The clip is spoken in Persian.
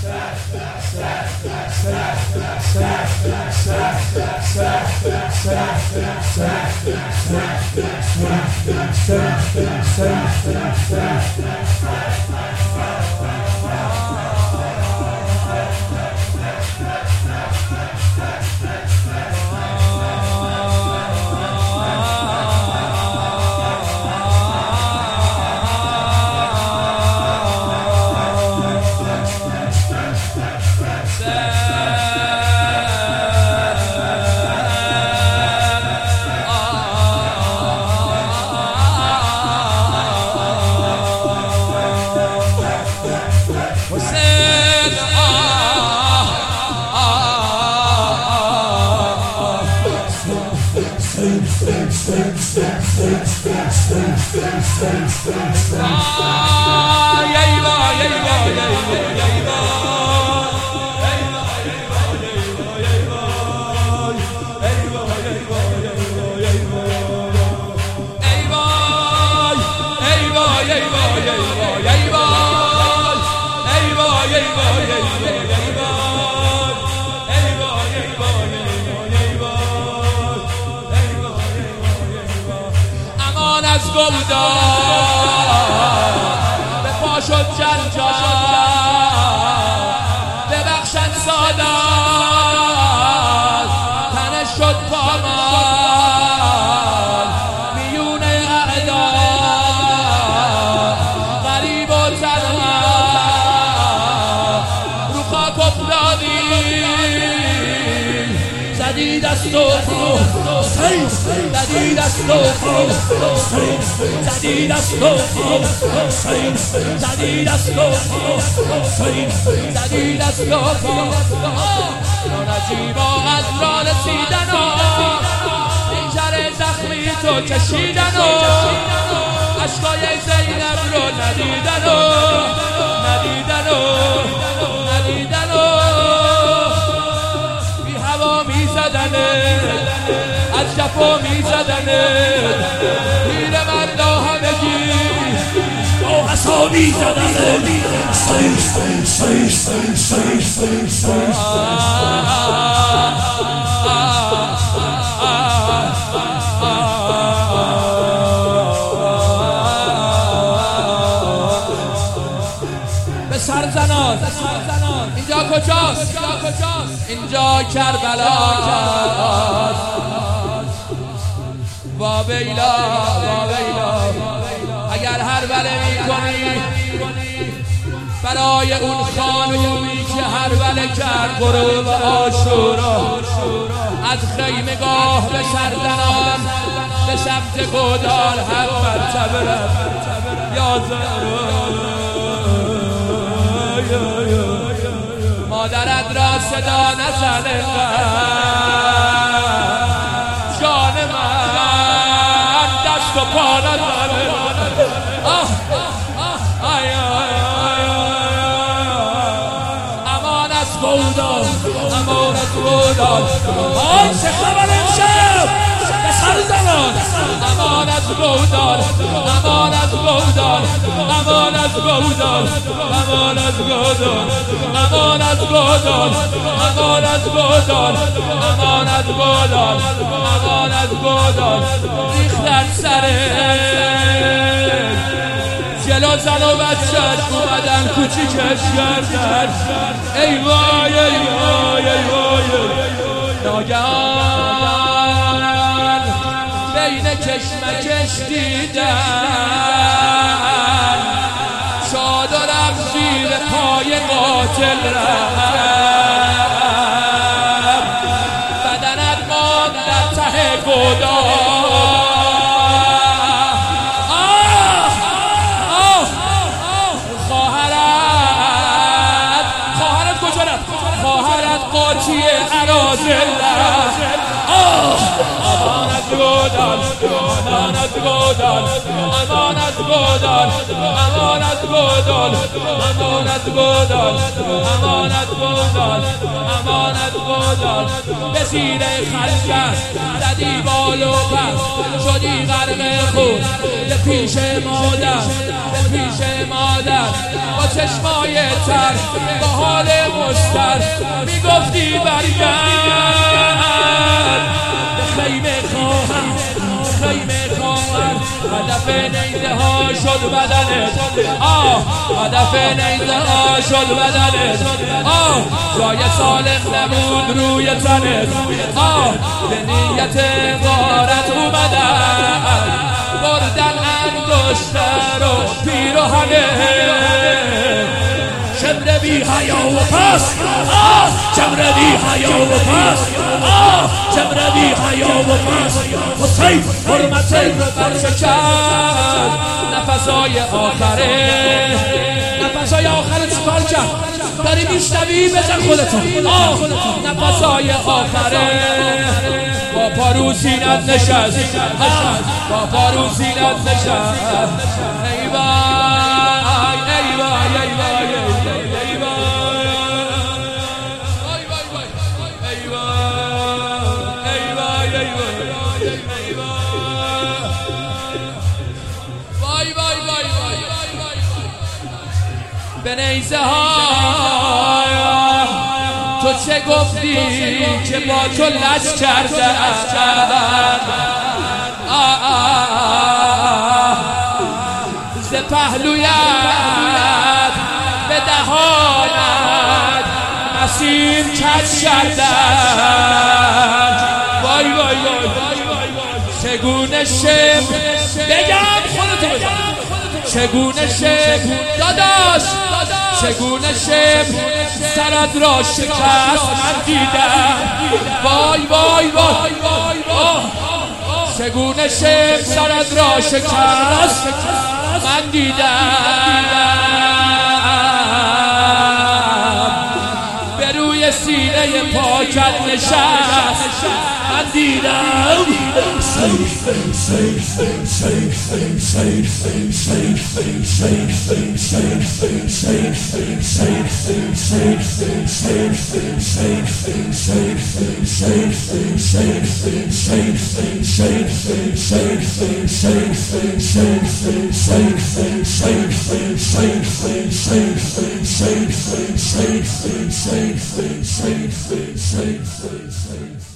امان از گودال به پا شد جنجال ببخشد سادات تنش شد پامال میون اعدا غریب و تنها رو خاک افتادی زدی دست و زدی دست و زدی دست و زدی دست و زدی دست و نجیبا از را رسیدن و اینجر زخمی تو کشیدن و عشقای زینب رو ندیدن و ندیدن و ندیدن و بی هوا می زدنه از جفا می زدنه پیر مردا همگی با عصا می زدنه به سرزنان اینجا کجاست؟ اینجا کربلاست وا بیلا اگر هر بله می کنی برای اون خانومی که هر بله کرد غروب عاشورا از خیمگاه به سرزنان به سمت گودال هر مرتبه رفت یا مادرت را صدا نزنه جان من دست و پا نزنه امان از گودال امان از گودال آی چه خبر امشب به سرزنان امان از گودال امان از گودال امان از گودال امان از گودال امان از گودال امان از گودال امان از گودال امان از گودال ریختن سره جلو زن و بچه‌اش اومدن کوچیکش کردن ای وای ای وای ای وای ناگهان بین کشمکش دیدن چادرم زیر پای قاتل رفت بدنت ماند در ته گودال خواهرت کجا رفت؟ خواهرت قاطی اراذل رفت امانت گودال امانت گودال امانت گودال امانت گودال امانت گودال امانت گودال امانت گودال به زیر خلقت زدی بال و پس شدی غرق خون به پیش مادر به پیش مادر با چشمای تر با حال مستر میگفتی برگرد به خیمه خواهم هدف نیزه ها شد بدنت هدف نیزه ها شد بدنت جای سالم نبود روی تنت به نیت غارت اومدن بردن انگشتر و پیراهنه شمر بی حیا و پس شمر بی حیا و پس شمر بی حیا و پس حسین حرمت رو برشکست نفسای آخره چیکار کرد داری میشنوی بزن خودتو نفسای آخره با پارو سینت نشست با پارو سینت نشست ای وای ای وای ای وای ای به نیزه ها تو چه گفتی که با تو لج کردن ز پهلویت به دهانت مسیر کج کردن وای وای وای چگونه شب بگم خودتو بگم چگونه شب داداش چگونه شب سرت را شکست من دیدم وای وای وای چگونه شب سرت را شکست من دیدم به روی سینه پاکت نشست من دیدم Safe.